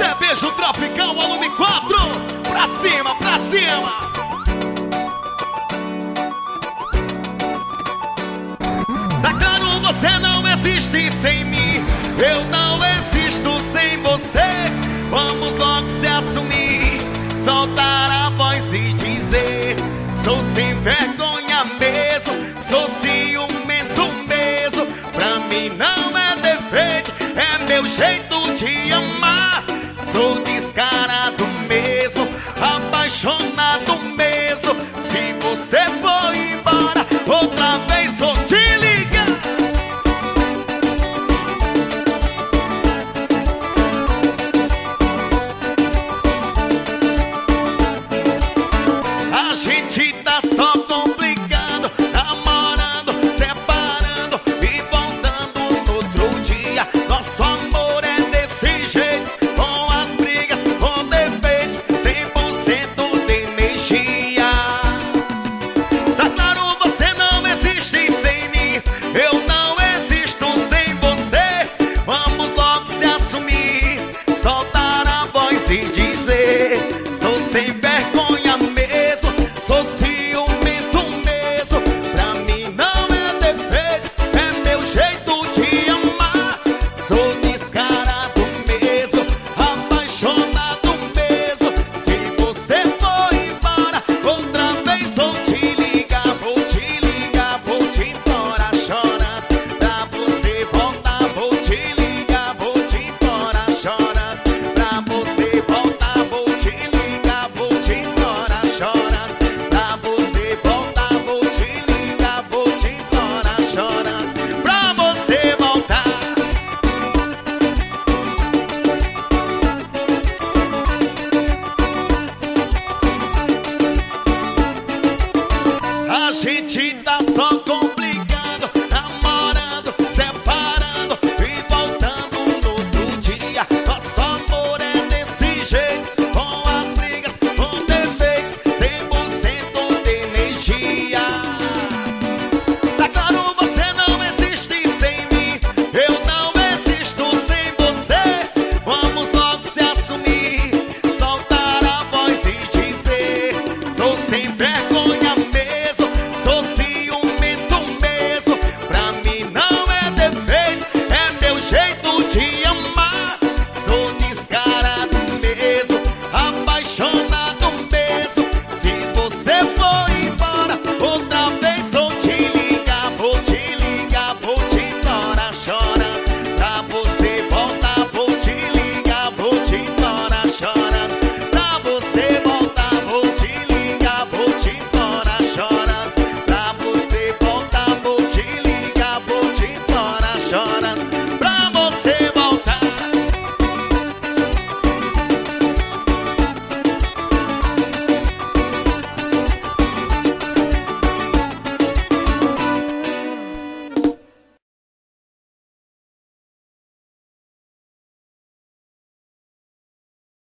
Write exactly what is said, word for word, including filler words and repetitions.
é beijo tropical, volume quatro. Pra cima, pra cima. Tá claro, você não existe sem mim. Eu não existo sem você. Vamos logo se assumir, soltar a voz e dizer: sou sem vergonha mesmo, sou ciumento mesmo. Pra mim não é defeito, é meu jeito de amar. Sou descarado mesmo, apaixonado mesmo. Se você for embora, outra vez vou te ligar. A gente tá só complicando, namorando, separando e voltando no outro dia. Nosso amor é desse jeito, com as brigas, com defeitos, cem por cento de energia. Tá claro, você não existe sem mim, eu não existo sem você. Vamos logo se assumir, soltar a voz e dizer: sou sem vergonha mesmo, sou ciumento mesmo. Pra mim não é defeito, é meu jeito de amar. Sou descarado mesmo, apaixonado mesmo. Se você for embora, outra vez vou te ligar, vou te ligar, vou te implorar chorando. Pra você voltar, vou te ligar, vou te implorar chorando. Pra você voltar, vou te ligar, vou te implorar chorando. Pra você voltar, vou te ligar, vou te implorar chorando. Pra você voltar. A gente tá só complicando, namorando, separando e voltando no outro dia. Nosso amor é desse jeito, com as brigas, com defeitos, cem por cento de energia. Tá claro, você não existe sem mim, eu